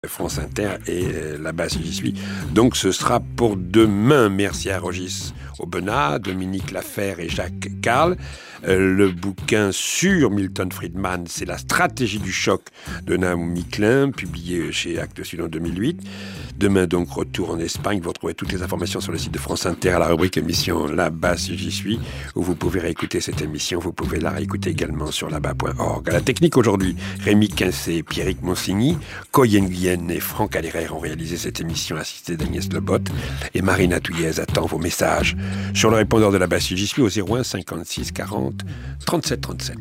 France Inter et là-bas si j'y suis. Donc ce sera pour demain. Merci à Régis Aubenas, Dominique Laferre et Jacques Carl. Le bouquin sur Milton Friedman, c'est La stratégie du choc de Naomi Klein, publié chez Actes Sud en 2008. Demain donc, retour en Espagne. Vous retrouvez toutes les informations sur le site de France Inter à la rubrique émission Là-bas si j'y suis, où vous pouvez réécouter cette émission. Vous pouvez la réécouter également sur là-bas.org. À la technique aujourd'hui, Rémi Quincé, Pierrick Monsigny, Coyen Guyenne et Franck Aléraire ont réalisé cette émission assistée d'Agnès Lebotte. Et Marina Touillez attend vos messages sur le répondeur de Là-bas si j'y suis au 01 56 40 37 37.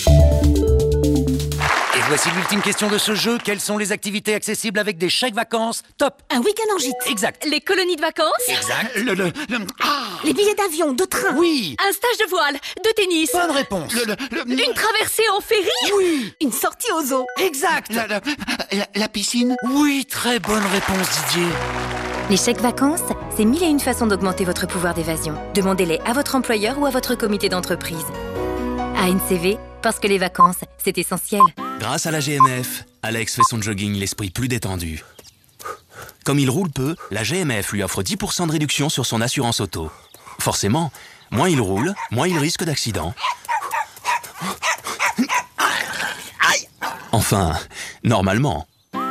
Et voici l'ultime question de ce jeu. Quelles sont les activités accessibles avec des chèques vacances top? Un week-end en gîte. Exact. Les colonies de vacances. Exact. Les billets d'avion, de train. Oui. Un stage de voile, de tennis. Bonne réponse. Une traversée en ferry. Oui. Une sortie au zoo. Exact. La piscine. Oui, très bonne réponse, Didier. Les chèques vacances, c'est 1001 façons d'augmenter votre pouvoir d'évasion. Demandez-les à votre employeur ou à votre comité d'entreprise. ANCV, parce que les vacances, c'est essentiel. Grâce à la GMF, Alex fait son jogging l'esprit plus détendu. Comme il roule peu, la GMF lui offre 10% de réduction sur son assurance auto. Forcément, moins il roule, moins il risque d'accident. Enfin, normalement.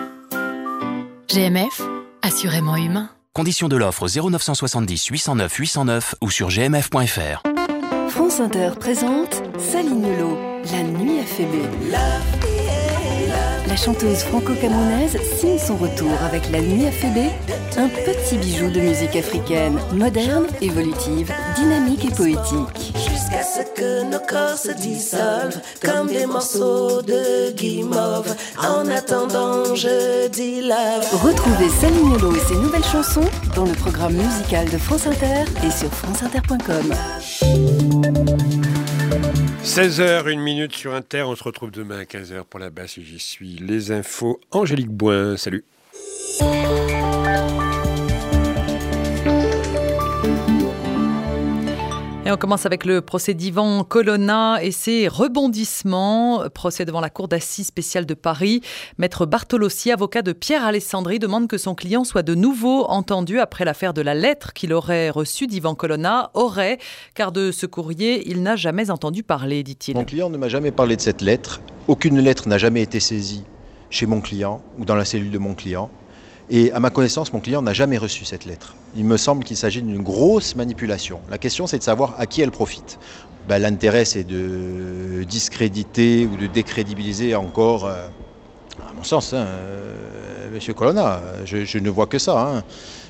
GMF, assurément humain. Conditions de l'offre 0970 809 809 ou sur gmf.fr. France Inter présente Saline Lô, La Nuit Affaibée. La chanteuse franco-camerounaise signe son retour avec La Nuit Affaibée, un petit bijou de musique africaine, moderne, évolutive, dynamique et poétique. Jusqu'à ce que nos corps se dissolvent comme des morceaux de guimauve. En attendant, je dis love. Retrouvez Saline Lô et ses nouvelles chansons dans le programme musical de France Inter et sur franceinter.com. 16h, 1 minute sur Inter. On se retrouve demain à 15h pour Là-bas si j'y suis. Les infos, Angélique Boin. Salut. Et on commence avec le procès d'Yvan Colonna et ses rebondissements. Procès devant la cour d'assises spéciale de Paris. Maître Bartolossi, avocat de Pierre Alessandri, demande que son client soit de nouveau entendu après l'affaire de la lettre qu'il aurait reçue d'Yvan Colonna. Car de ce courrier, il n'a jamais entendu parler, dit-il. Mon client ne m'a jamais parlé de cette lettre. Aucune lettre n'a jamais été saisie chez mon client ou dans la cellule de mon client. Et à ma connaissance, mon client n'a jamais reçu cette lettre. Il me semble qu'il s'agit d'une grosse manipulation. La question, c'est de savoir à qui elle profite. L'intérêt, c'est de discréditer ou de décrédibiliser encore, à mon sens, M. Colonna. Je ne vois que ça.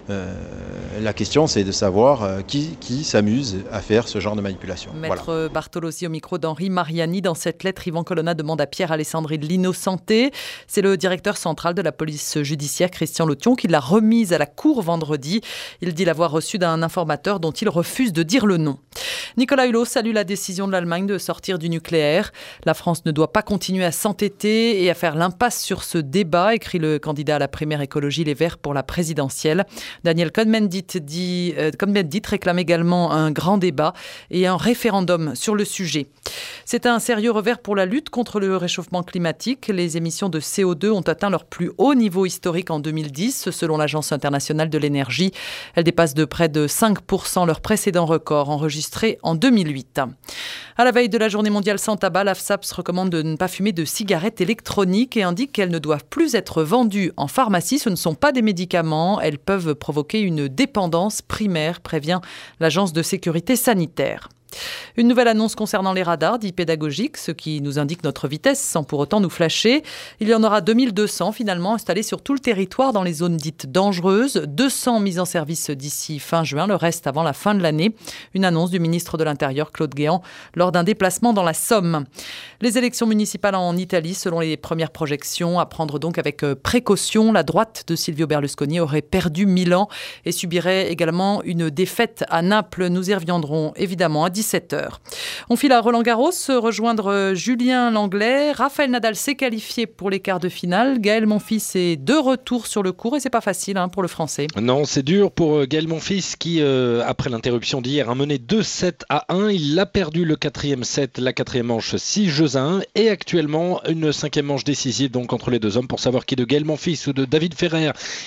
La question, c'est de savoir qui s'amuse à faire ce genre de manipulation. Maître Voilà. Bartolossi au micro d'Henri Mariani. Dans cette lettre, Yvan Colonna demande à Pierre Alessandri de l'innocenter. C'est le directeur central de la police judiciaire, Christian Lotion, qui l'a remise à la cour vendredi. Il dit l'avoir reçue d'un informateur dont il refuse de dire le nom. Nicolas Hulot salue la décision de l'Allemagne de sortir du nucléaire. La France ne doit pas continuer à s'entêter et à faire l'impasse sur ce débat, écrit le candidat à la primaire écologie Les Verts pour la présidentielle. Daniel Cohn-Bendit réclame également un grand débat et un référendum sur le sujet. C'est un sérieux revers pour la lutte contre le réchauffement climatique. Les émissions de CO2 ont atteint leur plus haut niveau historique en 2010, selon l'Agence internationale de l'énergie. Elles dépassent de près de 5% leur précédent record enregistré en 2008. À la veille de la journée mondiale sans tabac, l'AFSAPS recommande de ne pas fumer de cigarettes électroniques et indique qu'elles ne doivent plus être vendues en pharmacie. Ce ne sont pas des médicaments. Elles peuvent provoquer une dépendance primaire, prévient l'Agence de sécurité sanitaire. Une nouvelle annonce concernant les radars dits pédagogiques, ce qui nous indique notre vitesse sans pour autant nous flasher. Il y en aura 2200 finalement installés sur tout le territoire dans les zones dites dangereuses. 200 mises en service d'ici fin juin, le reste avant la fin de l'année. Une annonce du ministre de l'Intérieur Claude Guéant lors d'un déplacement dans la Somme. Les élections municipales en Italie, selon les premières projections, à prendre donc avec précaution. La droite de Silvio Berlusconi aurait perdu Milan et subirait également une défaite à Naples. Nous y reviendrons évidemment à 17h. On file à Roland-Garros, rejoindre Julien Langlais. Raphaël Nadal s'est qualifié pour les quarts de finale. Gaël Monfils est de retour sur le court et c'est pas facile pour le Français. Non, c'est dur pour Gaël Monfils qui, après l'interruption d'hier, a mené 2-7-1. Il a perdu le 4e set, la 4e manche 6-1 et actuellement une 5e manche décisive donc entre les deux hommes pour savoir qui de Gaël Monfils ou de David Ferrer